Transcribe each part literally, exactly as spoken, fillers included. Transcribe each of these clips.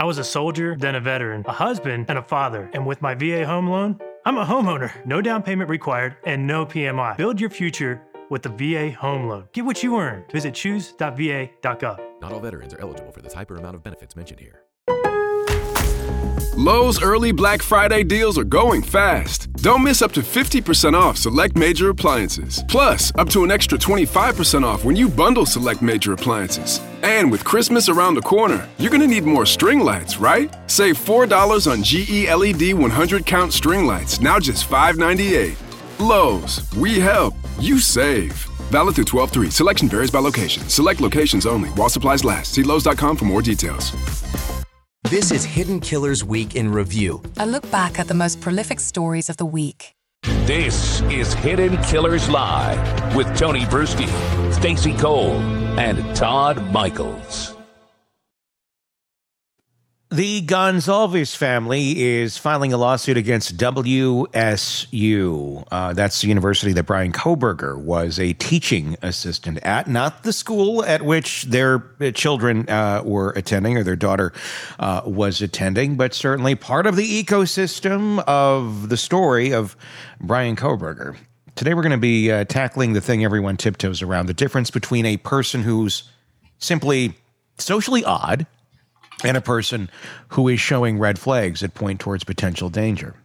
I was a soldier, then a veteran, a husband, and a father. And with my V A home loan, I'm a homeowner. No down payment required and no P M I. Build your future with the V A home loan. Get what you earned. Visit choose dot v a dot gov. Not all veterans are eligible for the type or amount of benefits mentioned here. Lowe's early Black Friday deals are going fast. Don't miss up to fifty percent off select major appliances. Plus, up to an extra twenty-five percent off when you bundle select major appliances. And with Christmas around the corner, you're gonna need more string lights, right? Save four dollars on G E L E D one hundred count string lights, now just five ninety-eight. Lowe's, we help, you save. Valid through twelve three. Selection varies by location. Select locations only while supplies last. See Lowe's dot com for more details. This is Hidden Killers Week in Review. A look back at the most prolific stories of the week. This is Hidden Killers Live with Tony Bruschi, Stacey Cole, and Todd Michaels. The Gonzalez family is filing a lawsuit against W S U. Uh, that's the university that Bryan Kohberger was a teaching assistant at, not the school at which their children uh, were attending or their daughter uh, was attending, but certainly part of the ecosystem of the story of Bryan Kohberger. Today we're going to be uh, tackling the thing everyone tiptoes around, the difference between a person who's simply socially odd and a person who is showing red flags that point towards potential danger.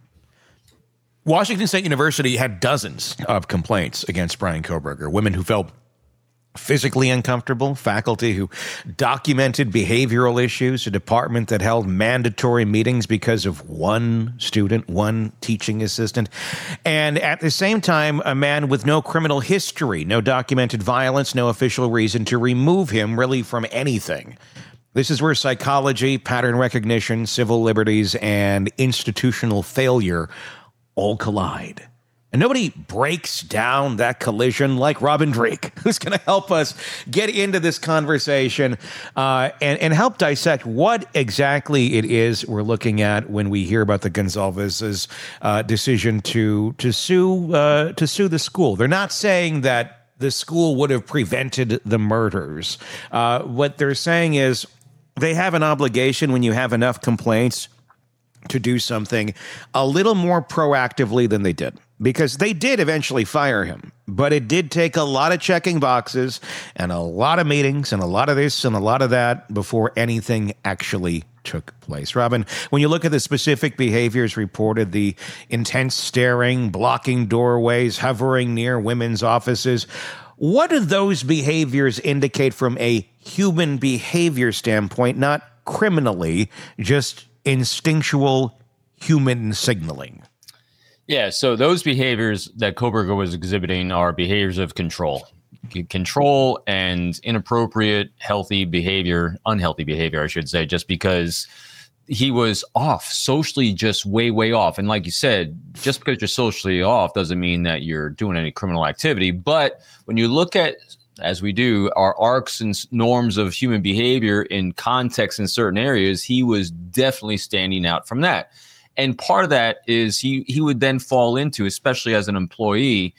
Washington State University had dozens of complaints against Bryan Kohberger, women who felt physically uncomfortable, faculty who documented behavioral issues, a department that held mandatory meetings because of one student, one teaching assistant, and at the same time, a man with no criminal history, no documented violence, no official reason to remove him really from anything. This is where psychology, pattern recognition, civil liberties, and institutional failure all collide. And nobody breaks down that collision like Robin Drake, who's going to help us get into this conversation uh, and, and help dissect what exactly it is we're looking at when we hear about the Gonzalez's uh, decision to to sue uh, to sue the school. They're not saying that the school would have prevented the murders. Uh, what they're saying is they have an obligation when you have enough complaints to do something a little more proactively than they did. Because they did eventually fire him, but it did take a lot of checking boxes and a lot of meetings and a lot of this and a lot of that before anything actually took place. Robin, when you look at the specific behaviors reported, the intense staring, blocking doorways, hovering near women's offices, what do those behaviors indicate from a human behavior standpoint, not criminally, just instinctual human signaling? Yeah, so those behaviors that Kohberger was exhibiting are behaviors of control. C- Control and inappropriate, healthy behavior, unhealthy behavior, I should say, just because he was off, socially just way, way off. And like you said, just because you're socially off doesn't mean that you're doing any criminal activity. But when you look at, as we do, our arcs and norms of human behavior in context in certain areas, he was definitely standing out from that. And part of that is he he would then fall into, especially as an employee,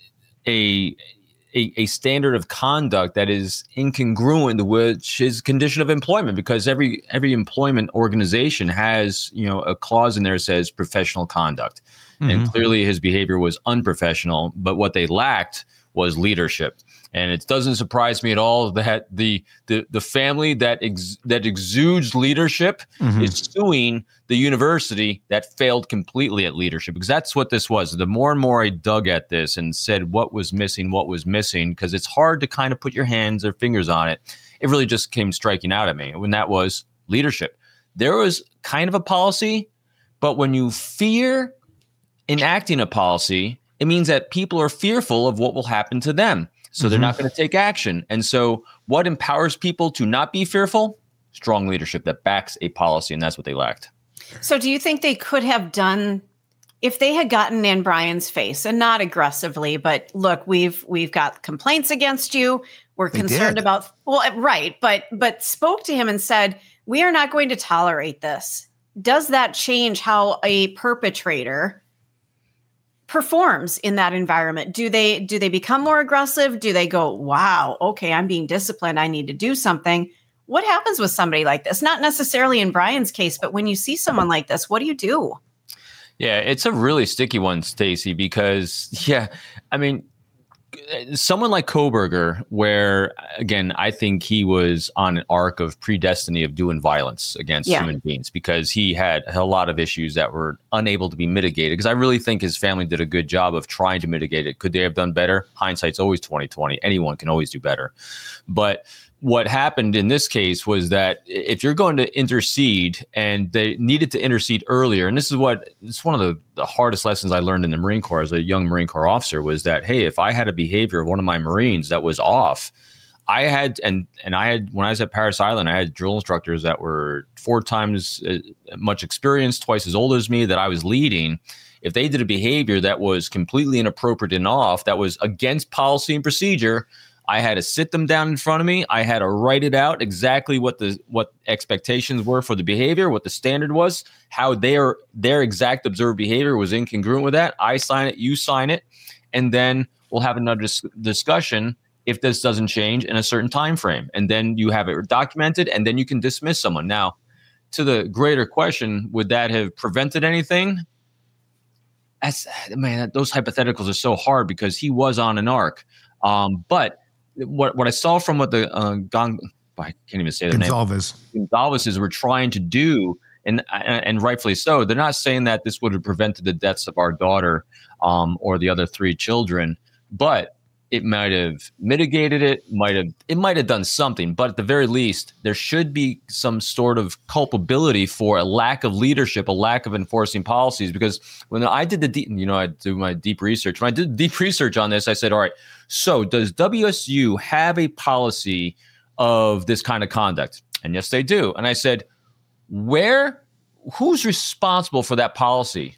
a a, a standard of conduct that is incongruent with his condition of employment, because every every employment organization has, you know, a clause in there that says professional conduct. Mm-hmm. And clearly his behavior was unprofessional, but what they lacked was leadership. And it doesn't surprise me at all that the the the family that ex, that exudes leadership mm-hmm. is suing the university that failed completely at leadership, because that's what this was. The more and more I dug at this and said what was missing, what was missing, because it's hard to kind of put your hands or fingers on it, it really just came striking out at me. When that was leadership, there was kind of a policy, but when you fear enacting a policy, it means that people are fearful of what will happen to them. So they're mm-hmm. not going to take action. And so what empowers people to not be fearful? Strong leadership that backs a policy. And that's what they lacked. So do you think they could have done, if they had gotten in Bryan's face, and not aggressively, but look, we've we've got complaints against you. We're they concerned did. about, well, right. But but spoke to him and said, we are not going to tolerate this. Does that change how a perpetrator performs in that environment? Do they do they become more aggressive? Do they go, wow, okay, I'm being disciplined, I need to do something? what happens with somebody like this? Not necessarily in Brian's case, but when you see someone like this, what do you do? Yeah, it's a really sticky one, Stacey, because, yeah, I mean, someone like Kohberger, where, again, I think he was on an arc of predestiny of doing violence against yeah. human beings because he had a lot of issues that were unable to be mitigated. Because I really think his family did a good job of trying to mitigate it. Could they have done better? Hindsight's always twenty twenty. Anyone can always do better. But what happened in this case was that if you're going to intercede, and they needed to intercede earlier, and this is what it's one of the, the hardest lessons I learned in the Marine Corps as a young Marine Corps officer was that, hey, if I had a behavior of one of my Marines that was off, I had, and and I had, when I was at Parris Island, I had drill instructors that were four times uh, much experienced, twice as old as me, that I was leading. If they did a behavior that was completely inappropriate and off, that was against policy and procedure, I had to sit them down in front of me. I had to write it out exactly what the what expectations were for the behavior, what the standard was, how their their exact observed behavior was incongruent with that. I sign it, you sign it, and then we'll have another dis- discussion if this doesn't change in a certain time frame. And then you have it documented, and then you can dismiss someone. Now, to the greater question, would that have prevented anything? That's, man, those hypotheticals are so hard because he was on an arc. Um, but What what I saw from what the uh, Gon, I can't even say their Gonzalez. name. Gonzalez's were trying to do, and and rightfully so. They're not saying that this would have prevented the deaths of our daughter um, or the other three children, but it might have mitigated it. Might have it might have done something. But at the very least, there should be some sort of culpability for a lack of leadership, a lack of enforcing policies. Because when I did the deep, you know, I do my deep research. When I did deep research on this, I said, all right. So does W S U have a policy of this kind of conduct? And yes, they do. And I said, where, who's responsible for that policy?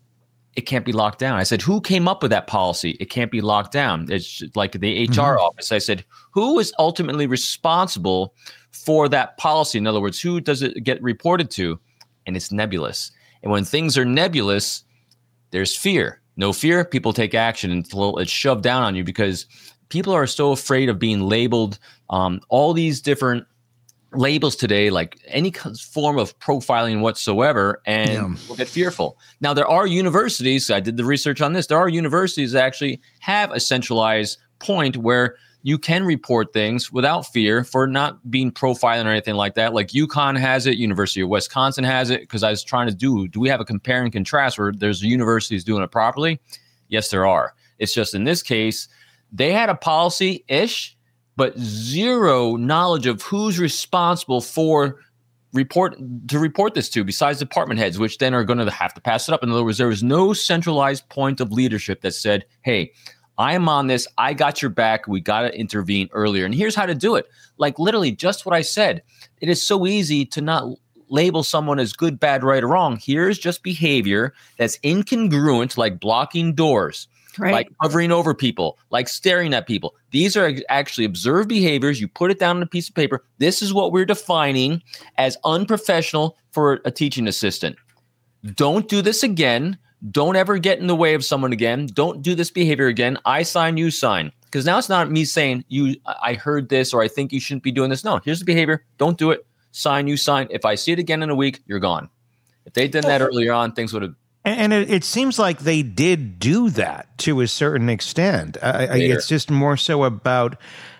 It can't be locked down. I said, who came up with that policy? It can't be locked down. It's like the H R mm-hmm. office. I said, who is ultimately responsible for that policy? In other words, who does it get reported to? And it's nebulous. And when things are nebulous, there's fear. No fear, people take action until it's shoved down on you because people are so afraid of being labeled. Um, all these different labels today, like any form of profiling whatsoever, and yeah. we'll get fearful. Now, there are universities, I did the research on this, there are universities that actually have a centralized point where you can report things without fear for not being profiling or anything like that. Like UConn has it, University of Wisconsin has it, because I was trying to do, do we have a compare and contrast where there's universities doing it properly? Yes, there are. It's just in this case, they had a policy-ish, but zero knowledge of who's responsible for report to report this to besides department heads, which then are going to have to pass it up. In other words, there was no centralized point of leadership that said, hey, I'm on this. I got your back. We got to intervene earlier. And here's how to do it. Like literally just what I said. It is so easy to not label someone as good, bad, right, or wrong. Here's just behavior that's incongruent, like blocking doors, right. like hovering over people, like staring at people. These are actually observed behaviors. You put it down on a piece of paper. This is what we're defining as unprofessional for a teaching assistant. Don't do this again. Don't ever get in the way of someone again. Don't do this behavior again. I sign, you sign. Because now it's not me saying, "You, I heard this," or "I think you shouldn't be doing this." No, here's the behavior. Don't do it. Sign, you sign. If I see it again in a week, you're gone. If they'd done that earlier on, things would have. And it, it seems like they did do that to a certain extent. I, I, it's just more so about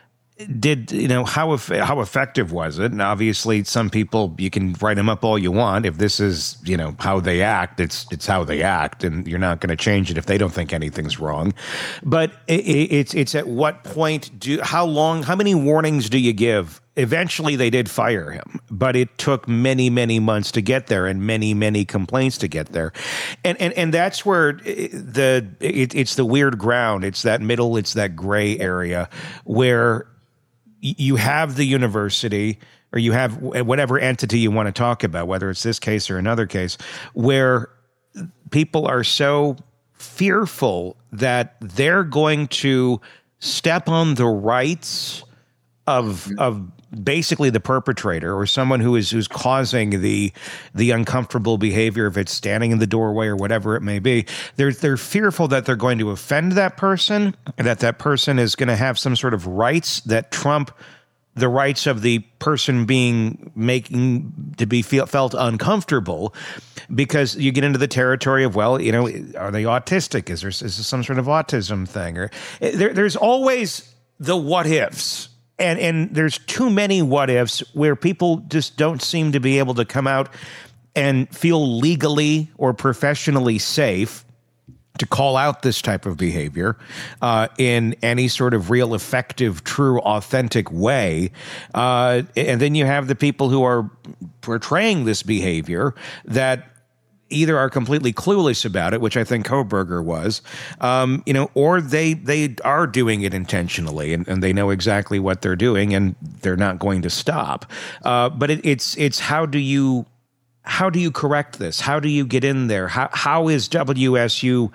did, you know, how how effective was it? And obviously, some people, you can write them up all you want. If this is, you know, how they act, it's it's how they act, and you're not going to change it if they don't think anything's wrong. But it, it's it's at what point do how long how many warnings do you give? Eventually, they did fire him, but it took many, many months to get there, and many, many complaints to get there, and and and that's where the it, it's the weird ground. It's that middle. It's that gray area where you have the university, or you have whatever entity you want to talk about, whether it's this case or another case, where people are so fearful that they're going to step on the rights of of basically the perpetrator or someone who is who's causing the the uncomfortable behavior, if it's standing in the doorway or whatever it may be. They're they're fearful that they're going to offend that person, and that that person is going to have some sort of rights that trump the rights of the person being making to be feel, felt uncomfortable, because you get into the territory of, well, you know, are they autistic? Is there is this some sort of autism thing? Or there, there's always the what ifs, and and there's too many what ifs where people just don't seem to be able to come out and feel legally or professionally safe to call out this type of behavior uh, in any sort of real, effective, true, authentic way. Uh, and then you have the people who are portraying this behavior that either are completely clueless about it, which I think Kohberger was, um, you know, or they they are doing it intentionally, and, and they know exactly what they're doing, and they're not going to stop. Uh, but it, it's it's how do you how do you correct this? How do you get in there? How how is W S U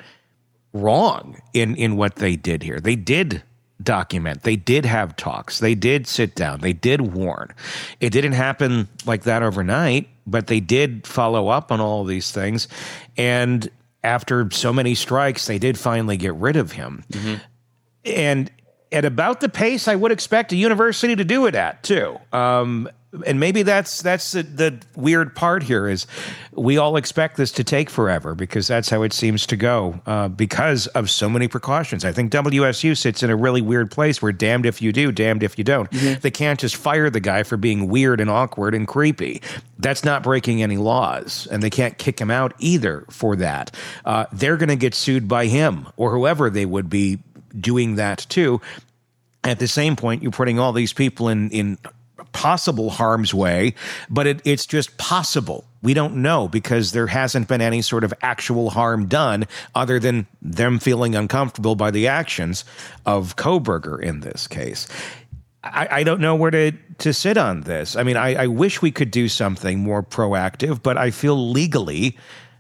wrong in in what they did here? They did document. They did have talks. They did sit down. They did warn. It didn't happen like that overnight, but they did follow up on all these things. And after so many strikes, they did finally get rid of him. Mm-hmm. And at about the pace I would expect a university to do it at, too. Um, and maybe that's that's the, the weird part here is we all expect this to take forever because that's how it seems to go uh, because of so many precautions. I think W S U sits in a really weird place where damned if you do, damned if you don't. Mm-hmm. They can't just fire the guy for being weird and awkward and creepy. That's not breaking any laws, and they can't kick him out either for that. Uh, they're going to get sued by him or whoever they would be doing that to. At the same point, you're putting all these people in in possible harm's way, but it, it's just possible. We don't know because there hasn't been any sort of actual harm done other than them feeling uncomfortable by the actions of Kohberger in this case. I, I don't know where to, to sit on this. I mean, I, I wish we could do something more proactive, but I feel legally,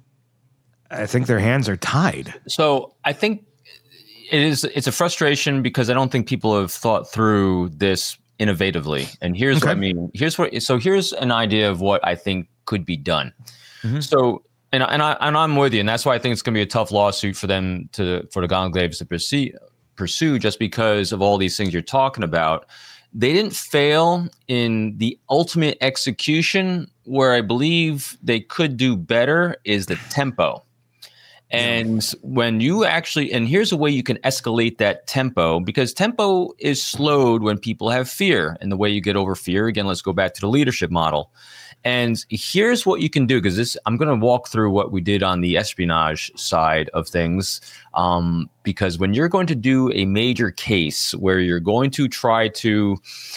I think their hands are tied. So I think it is, it's a frustration because I don't think people have thought through this innovatively. And here's okay. what I mean. Here's what. So here's an idea of what I think could be done. Mm-hmm. So and and I and I'm with you, and that's why I think it's going to be a tough lawsuit for them to for the Goncalves to pursue pursue just because of all these things you're talking about. They didn't fail in the ultimate execution. Where I believe they could do better is the tempo. And when you actually, and here's a way you can escalate that tempo, because tempo is slowed when people have fear. And the way you get over fear, again, let's go back to the leadership model. And here's what you can do, because this, I'm going to walk through what we did on the espionage side of things. Um, because when you're going to do a major case where you're going to try to,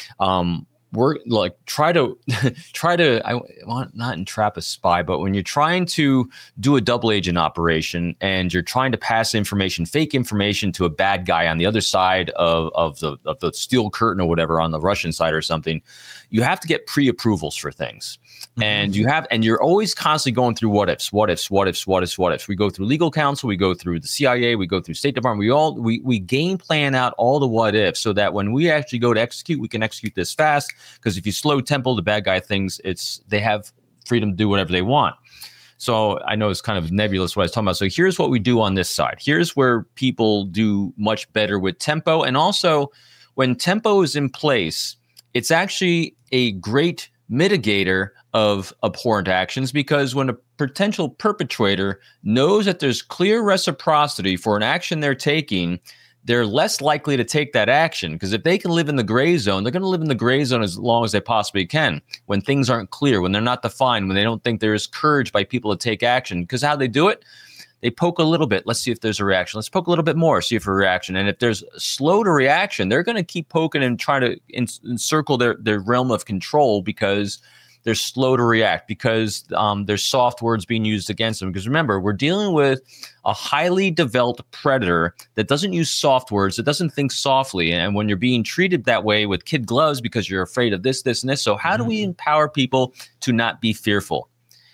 um, work like try to try to I want not entrap a spy, but when you're trying to do a double agent operation and you're trying to pass information, fake information to a bad guy on the other side of, of the of the steel curtain or whatever on the Russian side or something, you have to get pre-approvals for things. Mm-hmm. And you have and you're always constantly going through what ifs, what ifs, what ifs, what ifs, what ifs. We go through legal counsel, we go through the C I A, we go through State Department, we all we we game plan out all the what ifs so that when we actually go to execute, we can execute this fast. Because if you slow tempo, the bad guy thinks it's they have freedom to do whatever they want. So I know it's kind of nebulous what I was talking about. So here's what we do on this side. Here's where people do much better with tempo. And also when tempo is in place, it's actually a great mitigator of abhorrent actions, because when a potential perpetrator knows that there's clear reciprocity for an action they're taking, they're less likely to take that action. Because if they can live in the gray zone, they're going to live in the gray zone as long as they possibly can. When things aren't clear, when they're not defined, when they don't think there is courage by people to take action. Because how they do it, they poke a little bit. Let's see if there's a reaction. Let's poke a little bit more, see if a reaction. And if there's slow to reaction, they're going to keep poking and try to encircle their, their realm of control because they're slow to react, because um, there's soft words being used against them. Because remember, we're dealing with a highly developed predator that doesn't use soft words, that doesn't think softly. And when you're being treated that way with kid gloves because you're afraid of this, this, and this. So how mm-hmm. do we empower people to not be fearful?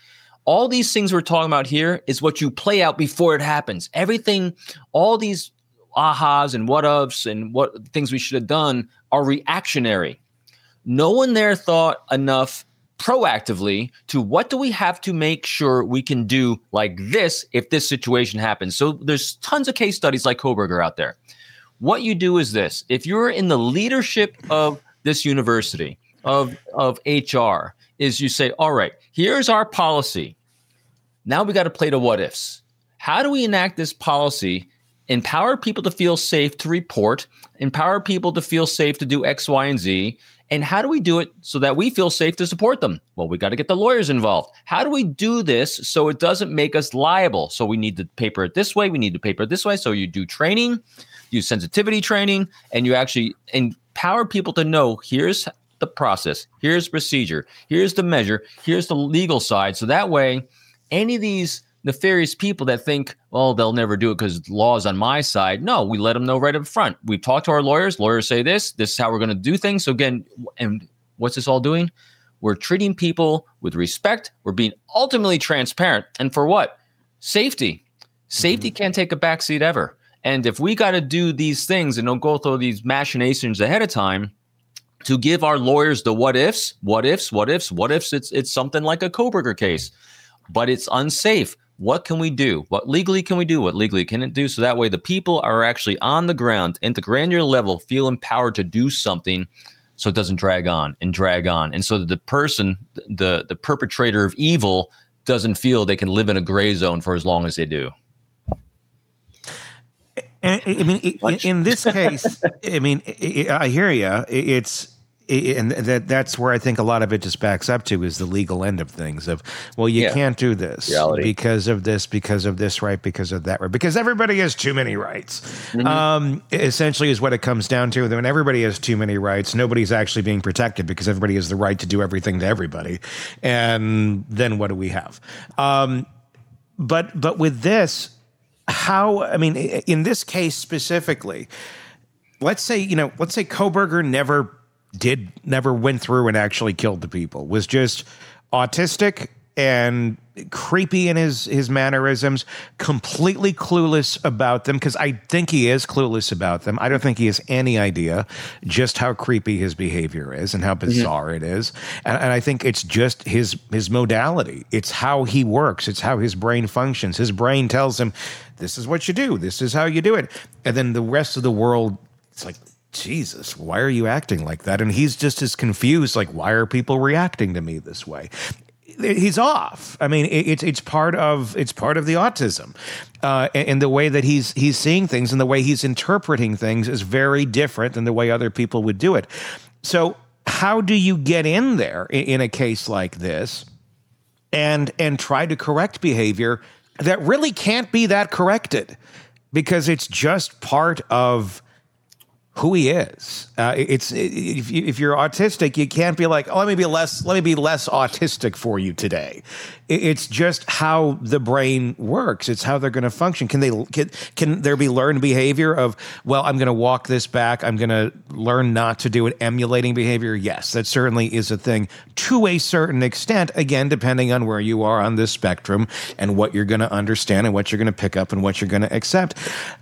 All these things we're talking about here is what you play out before it happens. Everything, all these ahas and what ofs and what things we should have done are reactionary. No one there thought enough proactively to what do we have to make sure we can do like this if this situation happens. So there's tons of case studies like Kohberger out there. What you do is this. If you're in the leadership of this university, of of H R, is you say, all right, here's our policy. Now we got to play the what ifs. How do we enact this policy, empower people to feel safe to report, empower people to feel safe to do X, Y, and Z? And how do we do it so that we feel safe to support them? Well, we got to get the lawyers involved. How do we do this so it doesn't make us liable? So we need to paper it this way. We need to paper it this way. So you do training, you sensitivity training, and you actually empower people to know here's the process, here's procedure, here's the measure, here's the legal side. So that way, any of these nefarious people that think, well, they'll never do it because law is on my side. No, we let them know right up front. We talk to our lawyers. Lawyers say this. This is how we're going to do things. So again, and what's this all doing? We're treating people with respect. We're being ultimately transparent. And for what? Safety. Safety mm-hmm. can't take a backseat ever. And if we got to do these things and don't go through these machinations ahead of time to give our lawyers the what ifs, what ifs, what ifs, what ifs, it's it's something like a Kohberger case, but it's unsafe. What can we do? What legally can we do? What legally can it do? So that way the people are actually on the ground at the granular level, feel empowered to do something so it doesn't drag on and drag on. And so that the person, the, the perpetrator of evil doesn't feel they can live in a gray zone for as long as they do. I mean, in, in this case, I mean, I hear you. It's, and that that's where I think a lot of it just backs up to is the legal end of things of, well, you yeah. can't do this Reality. because of this, because of this right, because of that right, because everybody has too many rights. Mm-hmm. Um, essentially is what it comes down to. When everybody has too many rights, nobody's actually being protected because everybody has the right to do everything to everybody. And then what do we have? Um, but but with this, how, I mean, in this case specifically, let's say, you know, let's say Kohberger never did never went through and actually killed the people, was just autistic and creepy in his his mannerisms, completely clueless about them, because I think he is clueless about them. I don't think he has any idea just how creepy his behavior is and how bizarre mm-hmm. it is. And, and I think it's just his his modality. It's how he works. It's how his brain functions. His brain tells him, this is what you do. This is how you do it. And then the rest of the world, it's like, Jesus, why are you acting like that? And he's just as confused, like, why are people reacting to me this way? He's off. I mean, it's it's part of it's part of the autism, uh, and the way that he's he's seeing things and the way he's interpreting things is very different than the way other people would do it. So, how do you get in there in a case like this, and and try to correct behavior that really can't be that corrected because it's just part of who he is? Uh, it's if, you, if you're autistic, you can't be like, oh, let me be less. Let me be less autistic for you today. It's just how the brain works. It's how they're going to function. Can they? Can, can there be learned behavior of, well, I'm going to walk this back. I'm going to learn not to do it. Emulating behavior, yes, that certainly is a thing to a certain extent. Again, depending on where you are on this spectrum and what you're going to understand and what you're going to pick up and what you're going to accept.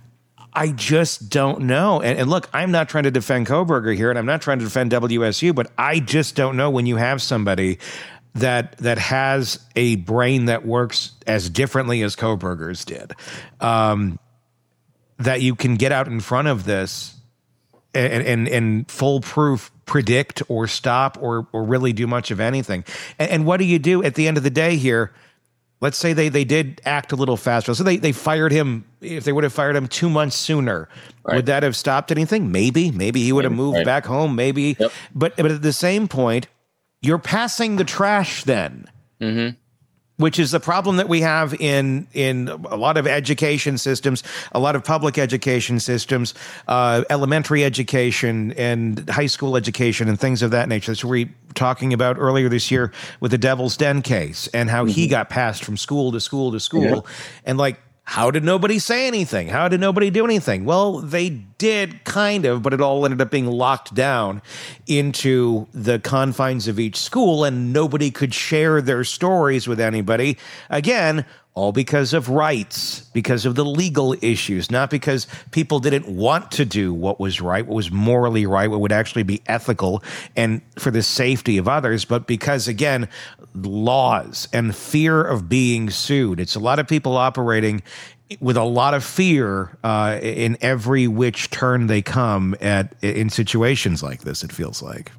I just don't know. And, and look, I'm not trying to defend Kohberger here, and I'm not trying to defend W S U, but I just don't know when you have somebody that that has a brain that works as differently as Kohberger's did, um, that you can get out in front of this and and, and foolproof predict or stop or or really do much of anything. And, and what do you do at the end of the day here? Let's say they, they did act a little faster. So they, they fired him. If they would have fired him two months sooner, right. would that have stopped anything? Maybe. Maybe he would have moved right. back home. Maybe. Yep. But but at the same point, you're passing the trash then, mm-hmm. which is the problem that we have in in a lot of education systems, a lot of public education systems, uh, elementary education and high school education and things of that nature. That's what we were talking about earlier this year with the Devil's Den case and how mm-hmm. he got passed from school to school to school. Yeah. And like, how did nobody say anything? How did nobody do anything? Well, they did kind of, but it all ended up being locked down into the confines of each school, and nobody could share their stories with anybody. Again, all because of rights, because of the legal issues, not because people didn't want to do what was right, what was morally right, what would actually be ethical and for the safety of others, but because, again, laws and fear of being sued. It's a lot of people operating with a lot of fear uh, in every which turn they come at in situations like this, it feels like.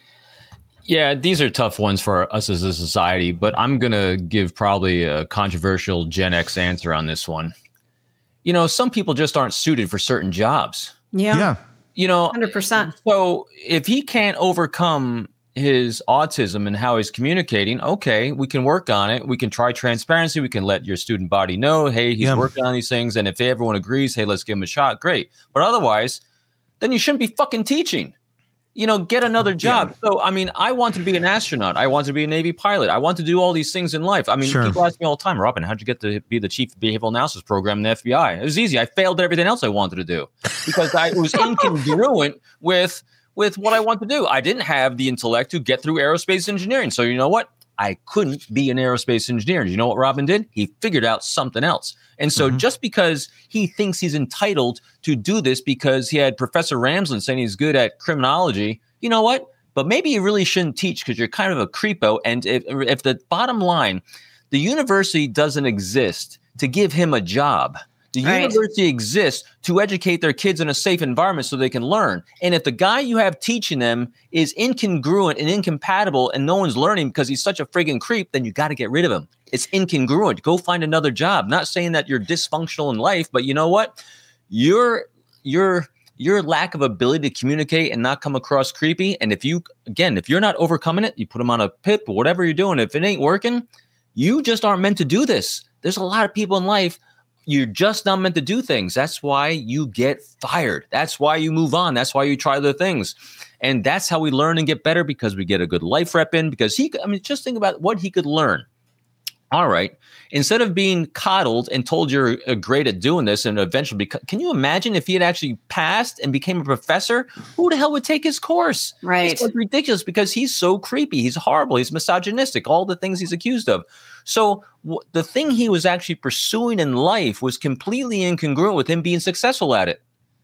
Yeah, these are tough ones for us as a society, but I'm going to give probably a controversial Gen X answer on this one. You know, some people just aren't suited for certain jobs. Yeah. Yeah. You know, one hundred percent. So if he can't overcome his autism and how he's communicating, okay, we can work on it. We can try transparency. We can let your student body know, hey, he's Yeah. working on these things. And if everyone agrees, hey, let's give him a shot. Great. But otherwise, then you shouldn't be fucking teaching. You know, get another job. Yeah. So, I mean, I want to be an astronaut. I want to be a Navy pilot. I want to do all these things in life. I mean, Sure. people ask me all the time, Robin, how'd you get to be the chief of behavioral analysis program in the F B I? It was easy. I failed at everything else I wanted to do because I was incongruent with with what I want to do. I didn't have the intellect to get through aerospace engineering. So you know what? I couldn't be an aerospace engineer. You know what Robin did? He figured out something else. And so mm-hmm. just because he thinks he's entitled to do this because he had Professor Ramsland saying he's good at criminology, you know what? But maybe you really shouldn't teach because you're kind of a creepo. And if, if the bottom line, the university doesn't exist to give him a job. The Right. university exists to educate their kids in a safe environment so they can learn. And if the guy you have teaching them is incongruent and incompatible and no one's learning because he's such a friggin' creep, then you got to get rid of him. It's incongruent. Go find another job. Not saying that you're dysfunctional in life, but you know what? Your your your lack of ability to communicate and not come across creepy. And if you, again, if you're not overcoming it, you put them on a pip or whatever you're doing. If it ain't working, you just aren't meant to do this. There's a lot of people in life. You're just not meant to do things. That's why you get fired. That's why you move on. That's why you try other things. And that's how we learn and get better because we get a good life rep in because he, I mean, just think about what he could learn. All right. Instead of being coddled and told you're uh, great at doing this and eventually, beca- can you imagine if he had actually passed and became a professor? Who the hell would take his course? Right. It's like ridiculous because he's so creepy. He's horrible. He's misogynistic, all the things he's accused of. So w- the thing he was actually pursuing in life was completely incongruent with him being successful at it.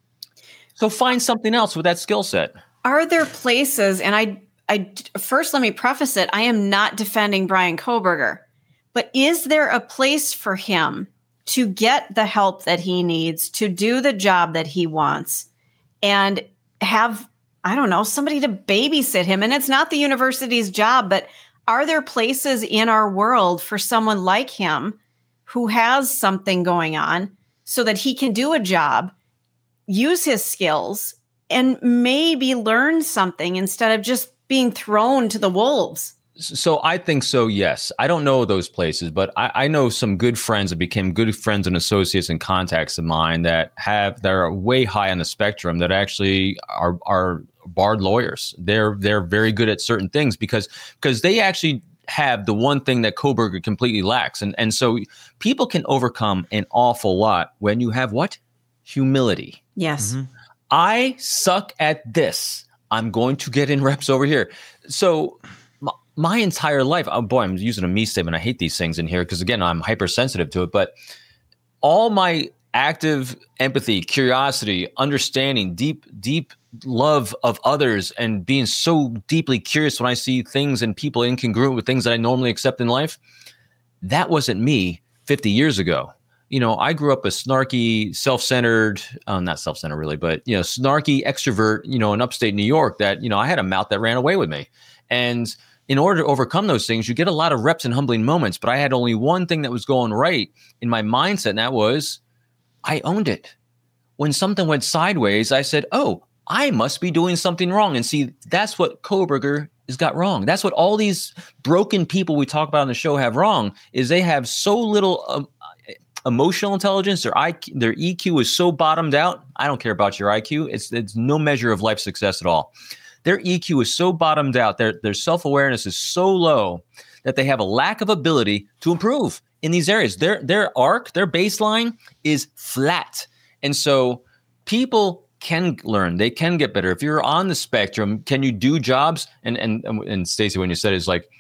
So find something else with that skill set. Are there places, and I, I first let me preface it, I am not defending Bryan Kohberger. But is there a place for him to get the help that he needs to do the job that he wants and have, I don't know, somebody to babysit him? And it's not the university's job, but are there places in our world for someone like him who has something going on so that he can do a job, use his skills, and maybe learn something instead of just being thrown to the wolves? So I think so, yes. I don't know those places, but I, I know some good friends that became good friends and associates and contacts of mine that have that are way high on the spectrum that actually are are barred lawyers. They're they're very good at certain things because because they actually have the one thing that Kohberger completely lacks. And and so people can overcome an awful lot when you have what? Humility. Yes. Mm-hmm. I suck at this. I'm going to get in reps over here. So my entire life, oh boy, I'm using a me statement. I hate these things in here because, again, I'm hypersensitive to it. But all my active empathy, curiosity, understanding, deep, deep love of others, and being so deeply curious when I see things and people incongruent with things that I normally accept in life, that wasn't me fifty years ago. You know, I grew up a snarky, self-centered, um, not self-centered really, but, you know, snarky extrovert, you know, in upstate New York that, you know, I had a mouth that ran away with me. And in order to overcome those things, you get a lot of reps and humbling moments. But I had only one thing that was going right in my mindset, and that was I owned it. When something went sideways, I said, oh, I must be doing something wrong. And see, that's what Kohberger has got wrong. That's what all these broken people we talk about on the show have wrong, is they have so little um, emotional intelligence. Their I Q, their E Q is so bottomed out. I don't care about your I Q. It's, it's no measure of life success at all. Their E Q is so bottomed out, their, their self-awareness is so low that they have a lack of ability to improve in these areas. Their their arc, their baseline is flat. And so people can learn. They can get better. If you're on the spectrum, can you do jobs? And and and Stacey, when you said it's like,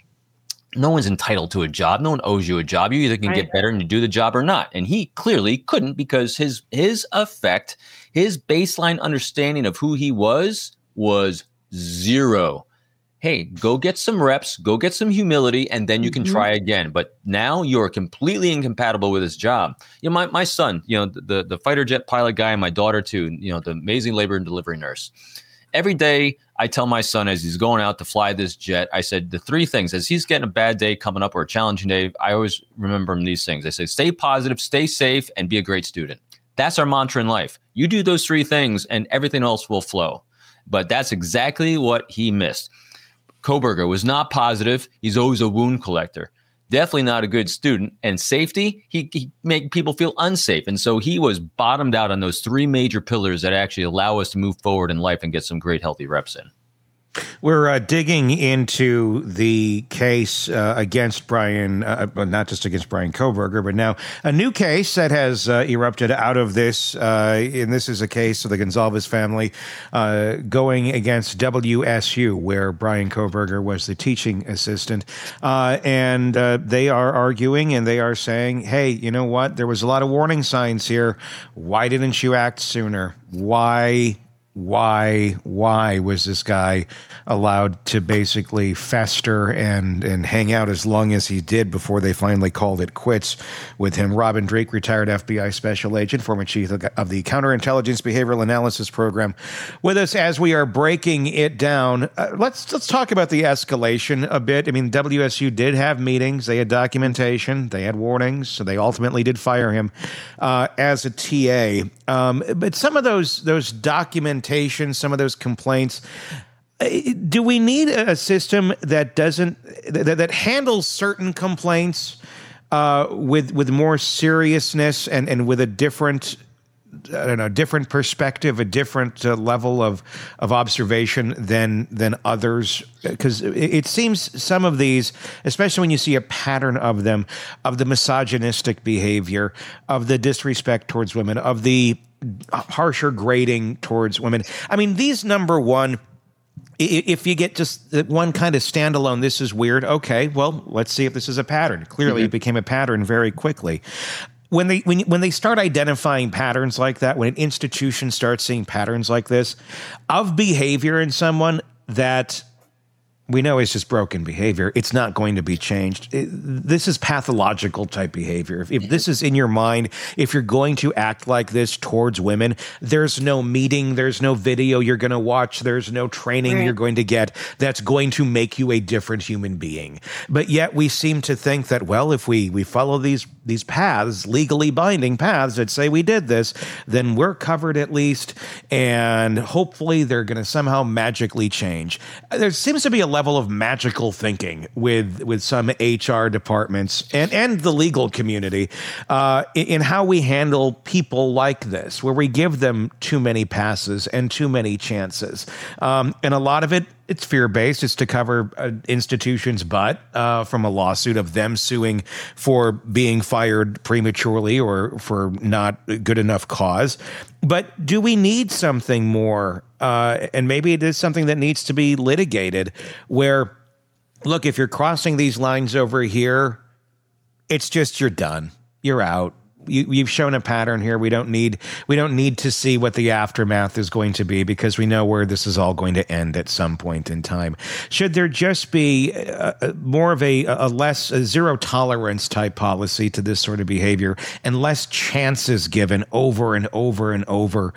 no one's entitled to a job. No one owes you a job. You either can Right. get better and you do the job or not. And he clearly couldn't because his his effect, his baseline understanding of who he was was zero. hey, go get some reps, go get some humility, and then you can mm-hmm. try again. But now you're completely incompatible with this job. You know, my, my son, you know, the, the fighter jet pilot guy, and my daughter too, you know, the amazing labor and delivery nurse. Every day I tell my son as he's going out to fly this jet, I said the three things as he's getting a bad day coming up or a challenging day, I always remember him these things. I say, stay positive, stay safe, and be a great student. That's our mantra in life. You do those three things and everything else will flow. But that's exactly what he missed. Kohberger was not positive. He's always a wound collector. Definitely not a good student. And safety, he, he made people feel unsafe. And so he was bottomed out on those three major pillars that actually allow us to move forward in life and get some great healthy reps in. We're uh, digging into the case uh, against Brian, uh, not just against Brian Kohberger, but now a new case that has uh, erupted out of this. Uh, and this is a case of the Gonzalez family uh, going against W S U, where Brian Kohberger was the teaching assistant. Uh, and uh, they are arguing and they are saying, hey, you know what? There was a lot of warning signs here. Why didn't you act sooner? Why? Why, why was this guy allowed to basically fester and, and hang out as long as he did before they finally called it quits with him? Robin Drake, retired F B I special agent, former chief of the Counterintelligence Behavioral Analysis Program, with us as we are breaking it down. Uh, let's let's talk about the escalation a bit. I mean, W S U did have meetings. They had documentation. They had warnings. So they ultimately did fire him uh, as a T A. Um, but some of those those documentation, some of those complaints, do we need a system that doesn't that, that handles certain complaints uh, with with more seriousness and, and with a different, I don't know, different perspective, a different uh, level of of observation than than others? Because it, it seems some of these, especially when you see a pattern of them, of the misogynistic behavior, of the disrespect towards women, of the harsher grading towards women. I mean, these, number one, if you get just one kind of standalone, this is weird. Okay, well, let's see if this is a pattern. Clearly, mm-hmm. it became a pattern very quickly. When they when when they start identifying patterns like that, when an institution starts seeing patterns like this of behavior in someone that we know is just broken behavior, it's not going to be changed. It, this is pathological type behavior. If, if this is in your mind, if you're going to act like this towards women, there's no meeting, there's no video you're going to watch, there's no training right. you're going to get that's going to make you a different human being. But yet we seem to think that, well, if we we follow these these paths, legally binding paths that say we did this, then we're covered at least, and hopefully they're going to somehow magically change. There seems to be a level of magical thinking with with some H R departments and, and the legal community uh, in, in how we handle people like this, where we give them too many passes and too many chances. Um, and a lot of it, it's fear-based. It's to cover uh, institutions' butt uh, from a lawsuit of them suing for being fired prematurely or for not good enough cause. But do we need something more? Uh, and maybe it is something that needs to be litigated where, look, if you're crossing these lines over here, it's just you're done. You're out. You, you've shown a pattern here. We don't need we don't need to see what the aftermath is going to be because we know where this is all going to end at some point in time. Should there just be a, a, more of a, a less a zero tolerance type policy to this sort of behavior and less chances given over and over and over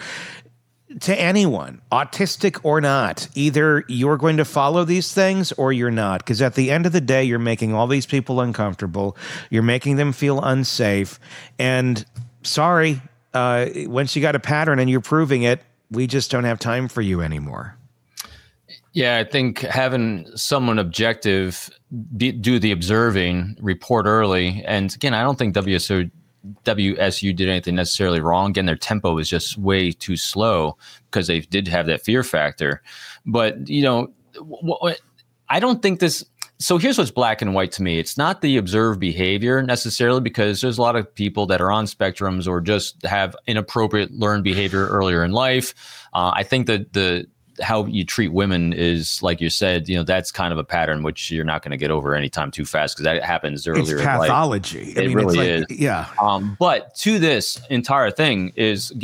to anyone, autistic or not? Either you're going to follow these things or you're not, because at the end of the day, you're making all these people uncomfortable. You're making them feel unsafe. And sorry, uh, once you got a pattern and you're proving it, we just don't have time for you anymore. Yeah, I think having someone objective be, do the observing, report early. And again, I don't think W S U W S U did anything necessarily wrong. Again, their tempo was just way too slow because they did have that fear factor. But, you know, w- w- I don't think this. So here's what's black and white to me. It's not the observed behavior necessarily, because there's a lot of people that are on spectrums or just have inappropriate learned behavior earlier in life. Uh, I think that the how you treat women is, like you said, you know, that's kind of a pattern which you're not going to get over anytime too fast because that happens earlier in life. It's pathology. It I mean, really it's like, is. Yeah. Um, but to this entire thing is, again,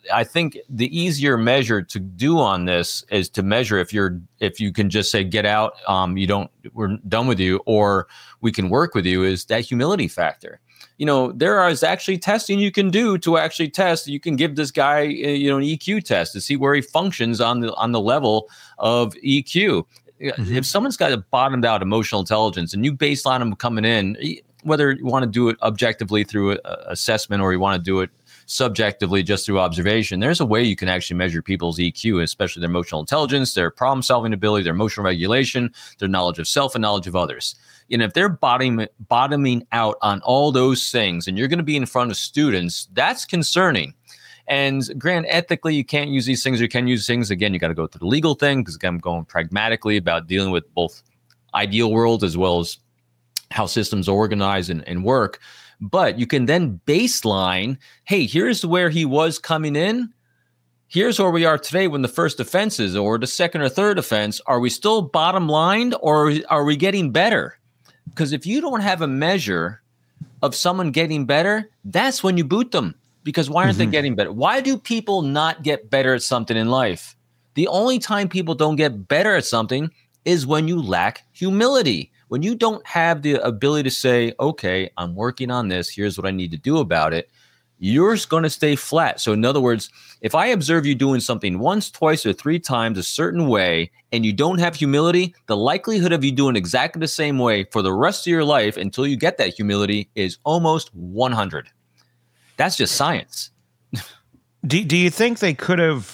I think the easier measure to do on this is to measure if you're if you can just say get out, um, you don't, we're done with you, or we can work with you, is that humility factor. You know, there is actually testing you can do to actually test. You can give this guy, you know, an E Q test to see where he functions on the on the level of E Q. Mm-hmm. If someone's got a bottomed out emotional intelligence and you baseline them coming in, whether you want to do it objectively through a, a assessment or you want to do it subjectively just through observation, there's a way you can actually measure people's E Q, especially their emotional intelligence, their problem solving ability, their emotional regulation, their knowledge of self and knowledge of others. And if they're bottoming, bottoming out on all those things and you're going to be in front of students, that's concerning. And granted, ethically, you can't use these things or you can use things. Again, you got to go through the legal thing because again, I'm going pragmatically about dealing with both ideal world as well as how systems organize and, and work. But you can then baseline, hey, here's where he was coming in. Here's where we are today when the first offense is, or the second or third offense. Are we still bottom lined or are we getting better? Because if you don't have a measure of someone getting better, that's when you boot them. Because why aren't mm-hmm. they getting better? Why do people not get better at something in life? The only time people don't get better at something is when you lack humility. When you don't have the ability to say, okay, I'm working on this, here's what I need to do about it, you're going to stay flat. So in other words, if I observe you doing something once, twice, or three times a certain way, and you don't have humility, the likelihood of you doing exactly the same way for the rest of your life until you get that humility is almost one hundred. That's just science. Do, do you think they could have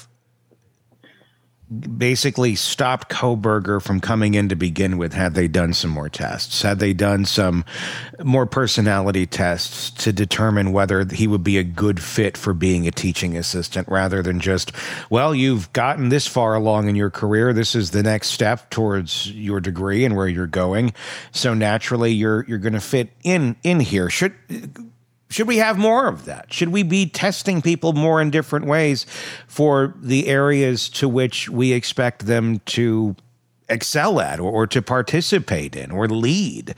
basically stopped Kohberger from coming in to begin with had they done some more tests? Had they done some more personality tests to determine whether he would be a good fit for being a teaching assistant rather than just, well, you've gotten this far along in your career. This is the next step towards your degree and where you're going. So naturally you're you're going to fit in in here. Should Should we have more of that? Should we be testing people more in different ways for the areas to which we expect them to excel at or, or to participate in or lead?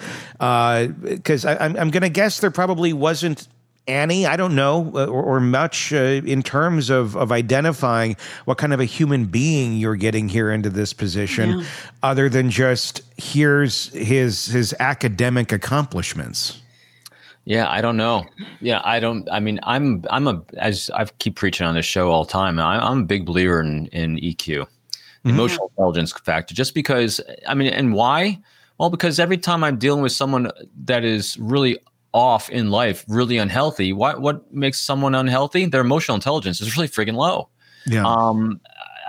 Because uh, I'm, I'm going to guess there probably wasn't any, I don't know, or, or much uh, in terms of, of identifying what kind of a human being you're getting here into this position, yeah. other than just here's his his academic accomplishments. Yeah, I don't know. Yeah, I don't. I mean, I'm I'm a as I keep preaching on this show all the time. I'm, I'm a big believer in in E Q, mm-hmm. emotional intelligence factor. Just because, I mean, and why? Well, because every time I'm dealing with someone that is really off in life, really unhealthy, what what makes someone unhealthy? Their emotional intelligence is really friggin' low. Yeah. Um.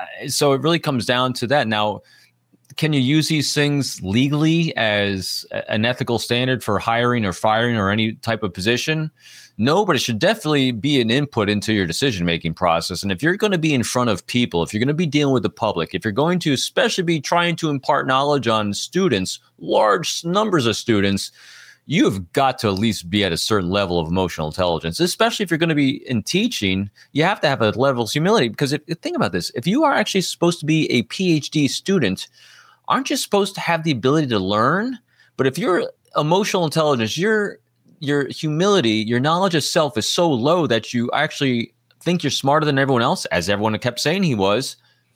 So it really comes down to that. Now, can you use these things legally as an ethical standard for hiring or firing or any type of position? No, but it should definitely be an input into your decision-making process. And if you're going to be in front of people, if you're going to be dealing with the public, if you're going to especially be trying to impart knowledge on students, large numbers of students, you've got to at least be at a certain level of emotional intelligence, especially if you're going to be in teaching. You have to have a level of humility, because if, think about this. If you are actually supposed to be a P H D student, aren't you supposed to have the ability to learn? But if your emotional intelligence, your your humility, your knowledge of self is so low that you actually think you're smarter than everyone else, as everyone kept saying he was,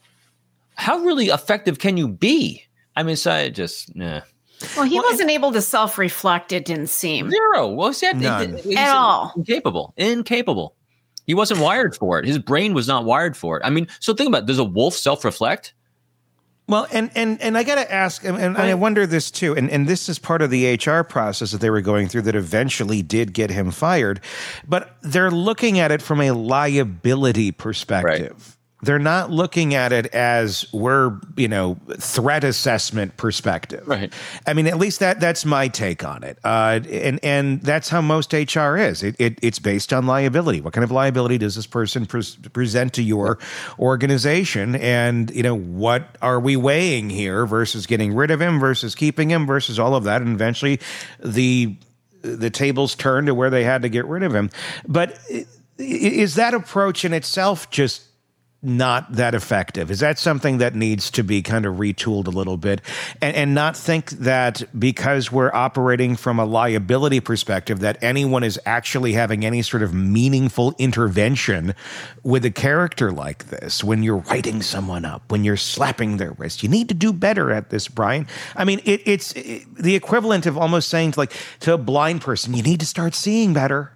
how really effective can you be? I mean, so I just, nah. Well, he well, wasn't able to self-reflect, it didn't seem. Zero. Well, see, None. He's At all. Incapable. Incapable. He wasn't wired for it. His brain was not wired for it. I mean, so think about it. Does a wolf self-reflect? Well, and and and I got to ask, and, and I wonder this too, and, and this is part of the H R process that they were going through that eventually did get him fired, but they're looking at it from a liability perspective. Right. They're not looking at it as we're, you know, threat assessment perspective. Right. I mean, at least that that's my take on it. Uh, and and that's how most H R is. It, it it's based on liability. What kind of liability does this person pre- present to your organization? And, you know, what are we weighing here versus getting rid of him versus keeping him versus all of that? And eventually the the tables turned to where they had to get rid of him. But is that approach in itself just not that effective? Is that something that needs to be kind of retooled a little bit, and, and not think that because we're operating from a liability perspective that anyone is actually having any sort of meaningful intervention with a character like this? When you're writing someone up, when you're slapping their wrist, you need to do better at this, Brian. I mean, it, it's it, the equivalent of almost saying to, like, to a blind person, you need to start seeing better.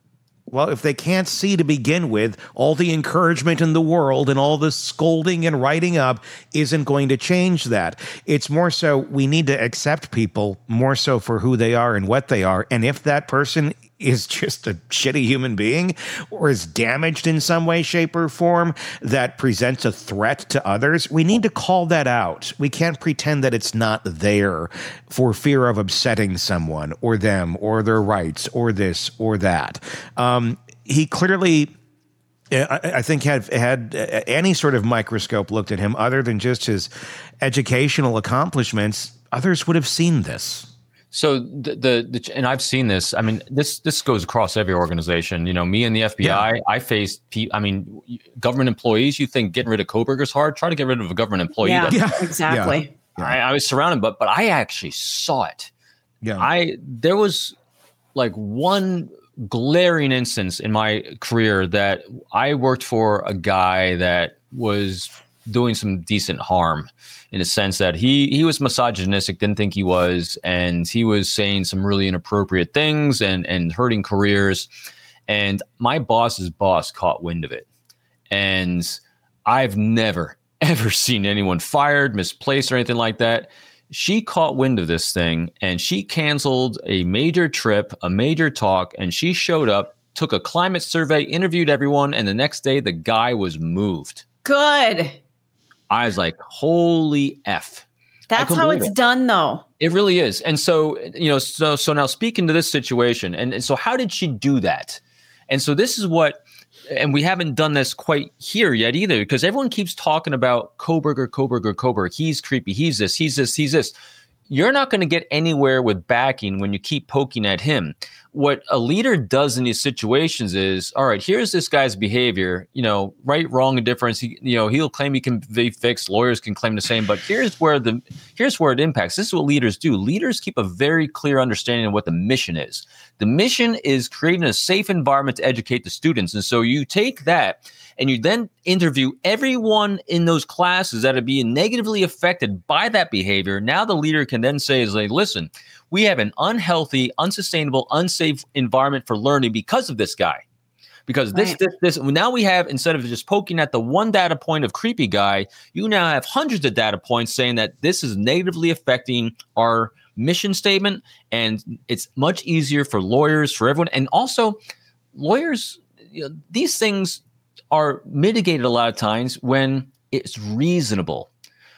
Well, if they can't see to begin with, all the encouragement in the world and all the scolding and writing up isn't going to change that. It's more so we need to accept people more so for who they are and what they are. And if that person is just a shitty human being or is damaged in some way, shape, or form that presents a threat to others, we need to call that out. We can't pretend that it's not there for fear of upsetting someone or them or their rights or this or that. Um, he clearly, I, I think, had had any sort of microscope looked at him other than just his educational accomplishments, others would have seen this. So the, the, the and I've seen this. I mean, this this goes across every organization. You know, me and the F B I. Yeah. I faced. Pe- I mean, government employees. You think getting rid of Kohberger's hard? Try to get rid of a government employee. Yeah, yeah. exactly. Yeah. I, I was surrounded, but but I actually saw it. Yeah. I there was like one glaring instance in my career that I worked for a guy that was doing some decent harm, in a sense that he he was misogynistic, didn't think he was, and he was saying some really inappropriate things and and hurting careers. And my boss's boss caught wind of it. And I've never, ever seen anyone fired, misplaced, or anything like that. She caught wind of this thing, and she canceled a major trip, a major talk, and she showed up, took a climate survey, interviewed everyone, and the next day the guy was moved. Good. I was like, holy F. That's how it's it. done, though. It really is. And so, you know, so so now speaking to this situation, and, and so how did she do that? And so this is what, and we haven't done this quite here yet either, because everyone keeps talking about Kohberger, Kohberger, Kohberger. He's creepy. He's this, he's this, he's this. You're not going to get anywhere with backing when you keep poking at him. What a leader does in these situations is, all right, here's this guy's behavior, you know, right, wrong, and difference. He, you know, he'll claim he can be fixed. Lawyers can claim the same, but here's where the, here's where it impacts. This is what leaders do. Leaders keep a very clear understanding of what the mission is. The mission is creating a safe environment to educate the students. And so you take that and you then interview everyone in those classes that are being negatively affected by that behavior. Now the leader can then say, is like, listen, we have an unhealthy, unsustainable, unsafe environment for learning because of this guy. Because this, right. this, this, now we have, instead of just poking at the one data point of creepy guy, you now have hundreds of data points saying that this is negatively affecting our mission statement. And it's much easier for lawyers, for everyone. And also lawyers, you know, these things are mitigated a lot of times when it's reasonable.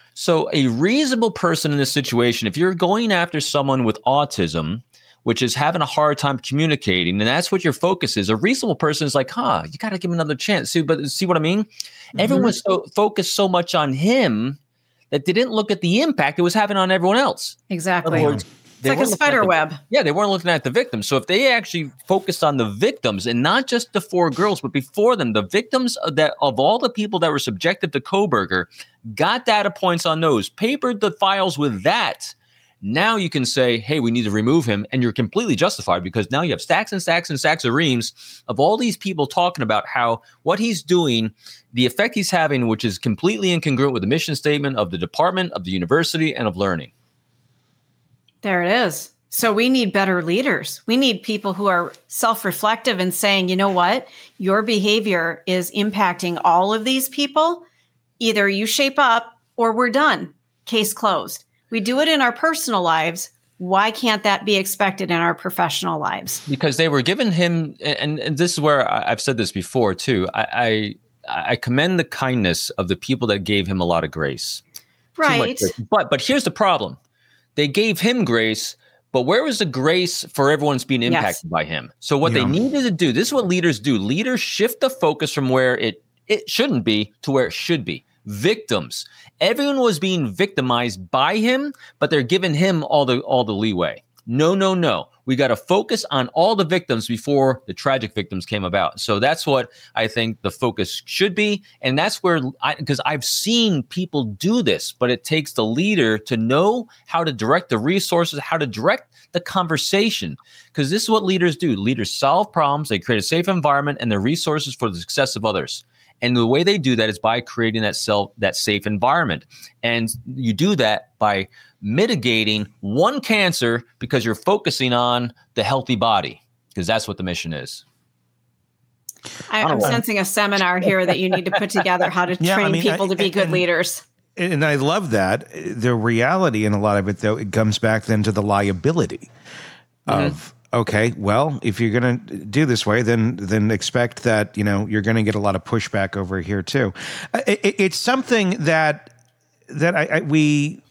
So a reasonable person in this situation, if you're going after someone with autism, which is having a hard time communicating, and that's what your focus is, a reasonable person is like, huh, you got to give him another chance. See, but see what I mean? Mm-hmm. Everyone was so focused so much on him that they didn't look at the impact it was having on everyone else. Exactly. Words, it's like a spider web. Yeah, they weren't looking at the victims. So if they actually focused on the victims and not just the four girls, but before them, the victims of that of all the people that were subjected to Kohberger, got data points on those, papered the files with that. Now you can say, hey, we need to remove him. And you're completely justified, because now you have stacks and stacks and stacks of reams of all these people talking about how what he's doing, the effect he's having, which is completely incongruent with the mission statement of the department, of the university, and of learning. There it is. So we need better leaders. We need people who are self-reflective and saying, you know what, your behavior is impacting all of these people. Either you shape up or we're done. Case closed. We do it in our personal lives. Why can't that be expected in our professional lives? Because they were given him, and, and this is where I've said this before too, I, I, I commend the kindness of the people that gave him a lot of grace. Right. Grace. But but here's the problem. They gave him grace, but where was the grace for everyone's being impacted yes. by him? So what yeah. they needed to do, this is what leaders do. Leaders shift the focus from where it, it shouldn't be to where it should be. Victims. Everyone was being victimized by him, but they're giving him all the all the leeway. no, no, no. We got to focus on all the victims before the tragic victims came about. So that's what I think the focus should be. And that's where, because I've seen people do this, but it takes the leader to know how to direct the resources, how to direct the conversation. Because this is what leaders do. Leaders solve problems, they create a safe environment and the resources for the success of others. And the way they do that is by creating that self, that safe environment. And you do that by mitigating one cancer because you're focusing on the healthy body, because that's what the mission is. I, I'm sensing a seminar here that you need to put together how to Yeah, train I mean, people I- to be good and- leaders. And I love that. The reality in a lot of it, though, it comes back then to the liability of, okay, well, if you're going to do this way, then then expect that, you know, you're going to get a lot of pushback over here too. It, it, it's something that that I, I we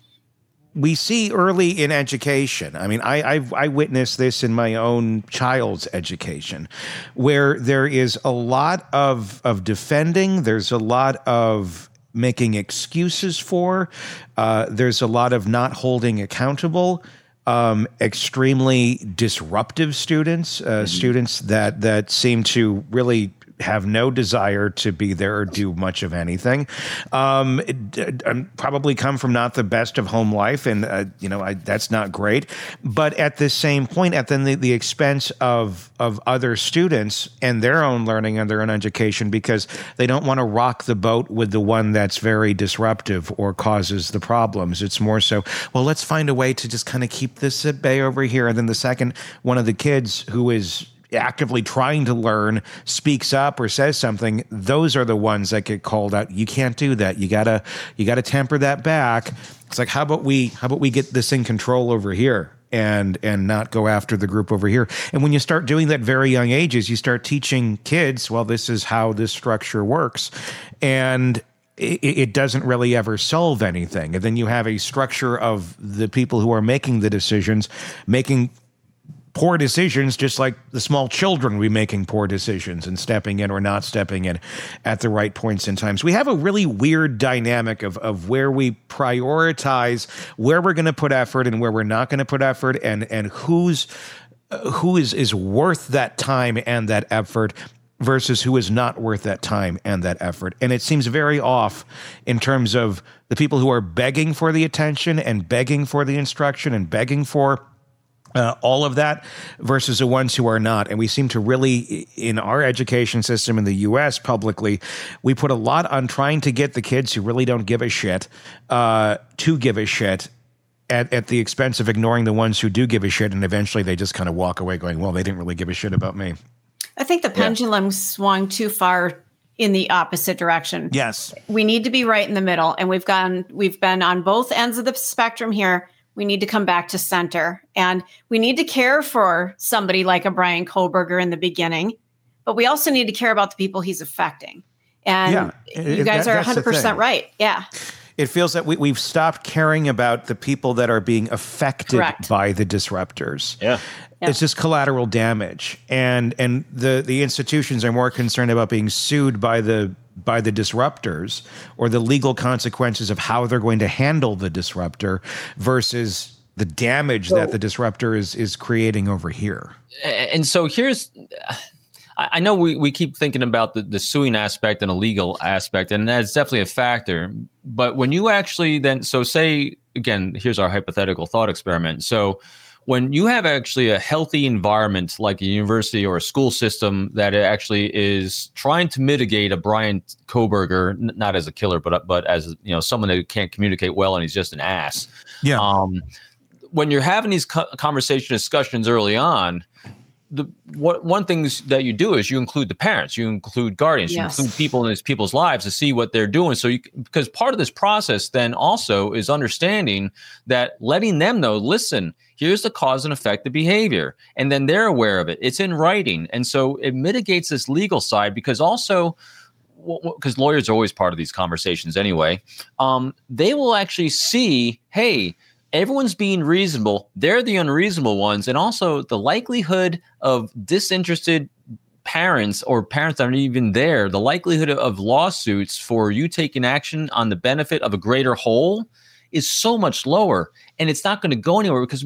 we see early in education. I mean, I I've, I witnessed this in my own child's education, where there is a lot of of defending. There's a lot of making excuses for. Uh, there's a lot of not holding accountable. Um, extremely disruptive students, uh, mm-hmm. students that that seem to really have no desire to be there or do much of anything. Um, it, it, probably come from not the best of home life, and uh, you know I, that's not great. But at the same point, at the, the expense of of other students and their own learning and their own education, because they don't want to rock the boat with the one that's very disruptive or causes the problems. It's more so, well, let's find a way to just kind of keep this at bay over here. And then the second one of the kids who is actively trying to learn speaks up or says something, those are the ones that get called out. You can't do that. You gotta you gotta temper that back. It's like, how about we how about we get this in control over here and and not go after the group over here. And when you start doing that at very young ages, you start teaching kids, well, this is how this structure works. And it, it doesn't really ever solve anything. And then you have a structure of the people who are making the decisions, making poor decisions, just like the small children will be making poor decisions and stepping in or not stepping in at the right points in times. We have a really weird dynamic of, of where we prioritize where we're going to put effort and where we're not going to put effort, and, and who's uh, who is, is worth that time and that effort versus who is not worth that time and that effort. And it seems very off in terms of the people who are begging for the attention and begging for the instruction and begging for Uh, all of that versus the ones who are not. And we seem to really, in our education system in the U S publicly, we put a lot on trying to get the kids who really don't give a shit uh, to give a shit at, at the expense of ignoring the ones who do give a shit. And eventually they just kind of walk away going, well, they didn't really give a shit about me. I think the pendulum yeah. swung too far in the opposite direction. Yes. We need to be right in the middle. And we've gone, we've been on both ends of the spectrum here. We need to come back to center, and we need to care for somebody like a Bryan Kohberger in the beginning, but we also need to care about the people he's affecting. And yeah, you guys that, are one hundred percent right. Yeah. It feels that we, we've stopped caring about the people that are being affected Correct. by the disruptors. Yeah. Yeah. It's just collateral damage. And and the, the institutions are more concerned about being sued by the by the disruptors or the legal consequences of how they're going to handle the disruptor versus the damage so, that the disruptor is is creating over here. And so here's, I know we, we keep thinking about the, the suing aspect and a legal aspect, and that's definitely a factor. But when you actually then, so say, again, here's our hypothetical thought experiment. So when you have actually a healthy environment like a university or a school system that actually is trying to mitigate a Bryan Kohberger, n- not as a killer, but but as you know, someone that can't communicate well and he's just an ass. Yeah. Um, when you're having these co- conversation discussions early on, the what one thing that you do is you include the parents, you include guardians, yes. you include people in these people's lives to see what they're doing. So you, because part of this process then also is understanding that, letting them know, listen, here's the cause and effect of behavior. And then they're aware of it. It's in writing. And so it mitigates this legal side, because also, because lawyers are always part of these conversations anyway, um, they will actually see, hey, everyone's being reasonable. They're the unreasonable ones. And also the likelihood of disinterested parents or parents that aren't even there, the likelihood of lawsuits for you taking action on the benefit of a greater whole is so much lower. And it's not going to go anywhere, because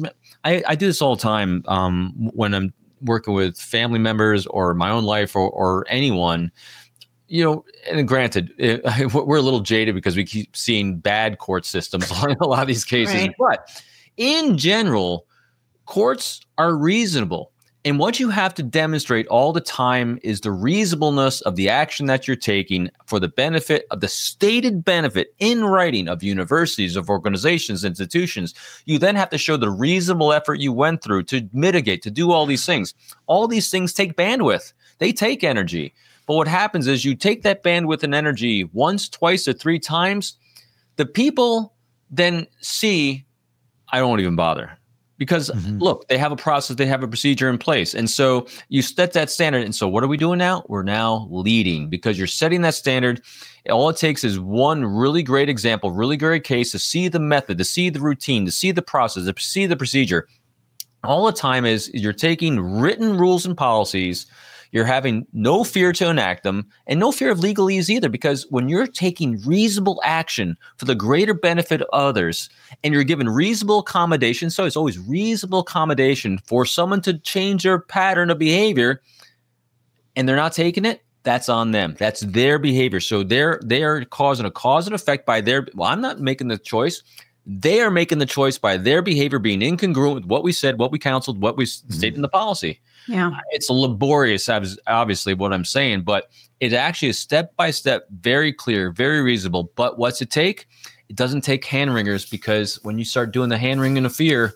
I, I do this all the time um, when I'm working with family members or my own life or, or anyone. You know, and granted, it, we're a little jaded because we keep seeing bad court systems in a lot of these cases. Right. But in general, courts are reasonable. And what you have to demonstrate all the time is the reasonableness of the action that you're taking for the benefit of the stated benefit in writing of universities, of organizations, institutions. You then have to show the reasonable effort you went through to mitigate, to do all these things. All these things take bandwidth. They take energy. But what happens is you take that bandwidth and energy once, twice, or three times. The people then see, I don't even bother. Because, mm-hmm. look, they have a process, they have a procedure in place. And so you set that standard. And so what are we doing now? We're now leading because you're setting that standard. All it takes is one really great example, really great case to see the method, to see the routine, to see the process, to see the procedure. All the time is you're taking written rules and policies. You're having no fear to enact them and no fear of legalese either, because when you're taking reasonable action for the greater benefit of others and you're given reasonable accommodation, so it's always reasonable accommodation for someone to change their pattern of behavior and they're not taking it, that's on them. That's their behavior. So they're, they're causing a cause and effect by their, well, I'm not making the choice. They are making the choice by their behavior being incongruent with what we said, what we counseled, what we mm-hmm. stated in the policy. Yeah, it's laborious, obviously, what I'm saying, but it actually is step by step, very clear, very reasonable. But what's it take? It doesn't take hand wringers, because when you start doing the hand wringing of fear,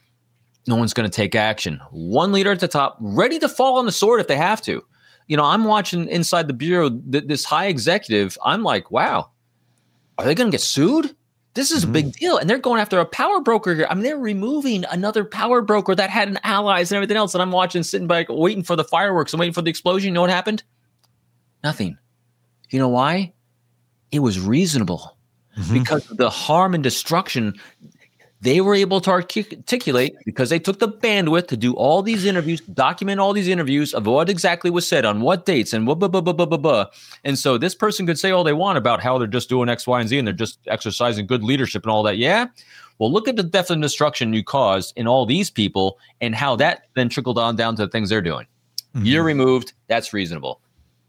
no one's going to take action. One leader at the top, ready to fall on the sword if they have to. You know, I'm watching inside the bureau, th- this high executive. I'm like, wow, are they going to get sued? This is a big deal. And they're going after a power broker here. I mean, they're removing another power broker that had an allies and everything else. And I'm watching, sitting back, waiting for the fireworks and waiting for the explosion. You know what happened? Nothing. You know why? It was reasonable. Mm-hmm. Because of the harm and destruction they were able to articulate, because they took the bandwidth to do all these interviews, document all these interviews of what exactly was said on what dates and what, blah, blah, blah, blah, blah, blah. And so this person could say all they want about how they're just doing X, Y, and Z, and they're just exercising good leadership and all that. Yeah. Well, look at the death and destruction you caused in all these people and how that then trickled on down to the things they're doing. Mm-hmm. You're removed. That's reasonable.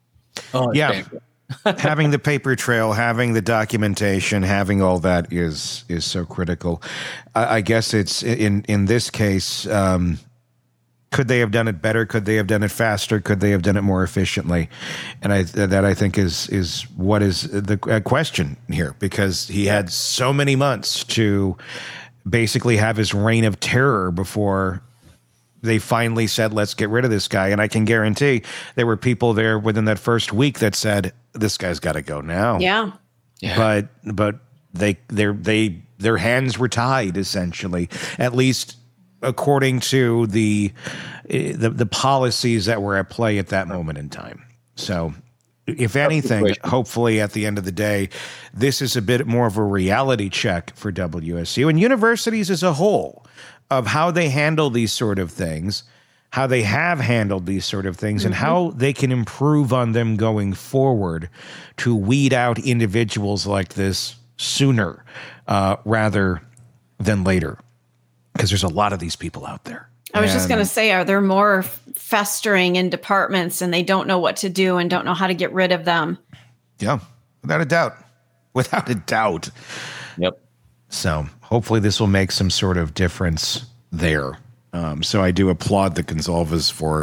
Oh, yeah. Having the paper trail, having the documentation, having all that is is so critical. I, I guess it's in in this case. Um, could they have done it better? Could they have done it faster? Could they have done it more efficiently? And I that I think is is what is the question here, because he had so many months to basically have his reign of terror before they finally said, let's get rid of this guy. And I can guarantee there were people there within that first week that said, this guy's got to go now. Yeah. yeah. But but they their they their hands were tied, essentially, at least according to the the, the policies that were at play at that moment in time. So if anything, hopefully at the end of the day, this is a bit more of a reality check for W S U and universities as a whole, of how they handle these sort of things, how they have handled these sort of things, mm-hmm. and how they can improve on them going forward to weed out individuals like this sooner uh, rather than later. Because there's a lot of these people out there. I was and, just going to say, are there more festering in departments and they don't know what to do and don't know how to get rid of them? Yeah, without a doubt. Without a doubt. Yep. So hopefully this will make some sort of difference there. Um, so I do applaud the Gonzalez for,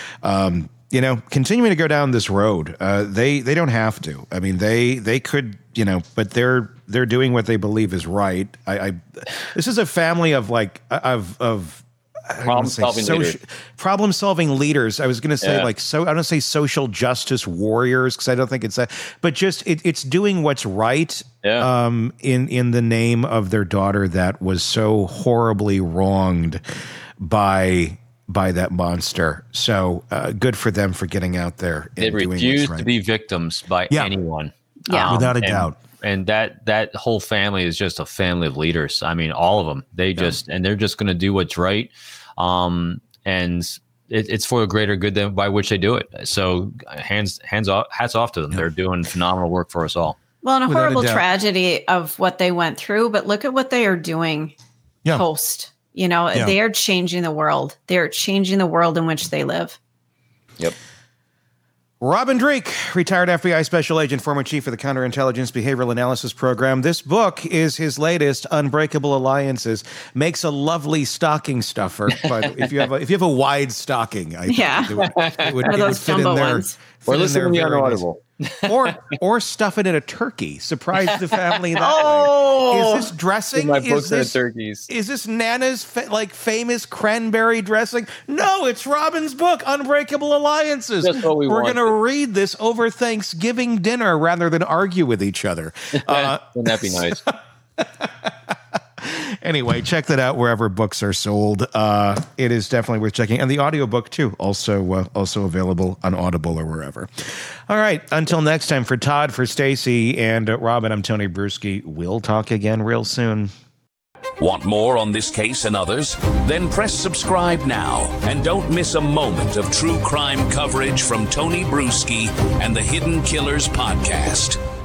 um, you know, continuing to go down this road. Uh, they they don't have to. I mean, they they could, you know, but they're they're doing what they believe is right. I, I this is a family of like of of. Problem solving social, leaders. Problem solving leaders. I was going to say yeah. like so. I don't say social justice warriors because I don't think it's that. But just it, it's doing what's right. Yeah. Um. In in the name of their daughter that was so horribly wronged by by that monster. So uh, good for them for getting out there. They and doing refuse what's right. to be victims by yeah. anyone. Yeah, um, without a and, doubt. And that that whole family is just a family of leaders. I mean, all of them. They yeah. just and they're just going to do what's right. Um, and it, it's for a greater good than by which they do it. So hands, hands off, hats off to them. Yeah. They're doing phenomenal work for us all. Well, and a Without horrible a doubt. tragedy of what they went through, but look at what they are doing yeah. post, You know, Yeah. they are changing the world. They're changing the world in which they live. Yep. Robin Drake, retired F B I special agent, former chief of the Counterintelligence Behavioral Analysis Program. This book is his latest, Unbreakable Alliances. Makes a lovely stocking stuffer, but if you have a, if you have a wide stocking, I Yeah. think it would, it would, Or it those would fit in jumbo there. ones. fit Or in listen there to me on very nice. Audible. or or stuff it in a turkey. Surprise the family that Oh! way. Is this dressing? My is books and this, turkeys. Is this Nana's fa- like famous cranberry dressing? No, it's Robin's book, Unbreakable Alliances. That's what we We're want. going to read this over Thanksgiving dinner rather than argue with each other. Uh, Wouldn't that be nice? anyway, check that out wherever books are sold. Uh, it is definitely worth checking. And the audiobook, too, also uh, also available on Audible or wherever. All right. Until next time, for Todd, for Stacy, and uh, Robin, I'm Tony Bruschi. We'll talk again real soon. Want more on this case and others? Then press subscribe now and don't miss a moment of true crime coverage from Tony Bruschi and the Hidden Killers podcast.